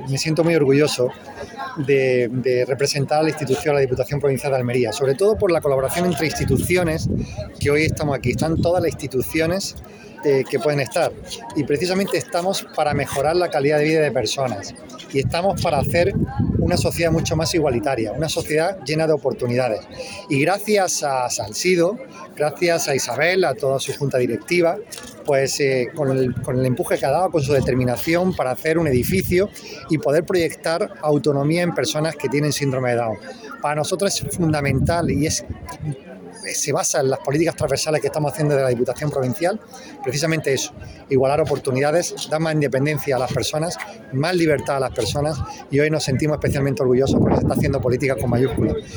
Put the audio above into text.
me siento muy orgulloso de representar a la institución, a la Diputación Provincial de Almería, sobre todo por la colaboración entre instituciones, que hoy estamos aquí, están todas las instituciones que pueden estar, y precisamente estamos para mejorar la calidad de vida de personas, y estamos para hacer una sociedad mucho más igualitaria, una sociedad llena de oportunidades. Y gracias a Salsido, gracias a Isabel, a toda su junta directiva, pues con el empuje que ha dado, con su determinación para hacer un edificio y poder proyectar autonomía en personas que tienen síndrome de Down. Para nosotros es fundamental y se basa en las políticas transversales que estamos haciendo de la Diputación Provincial, precisamente eso, igualar oportunidades, dar más independencia a las personas, más libertad a las personas, y hoy nos sentimos especialmente orgullosos porque se está haciendo política con mayúsculas.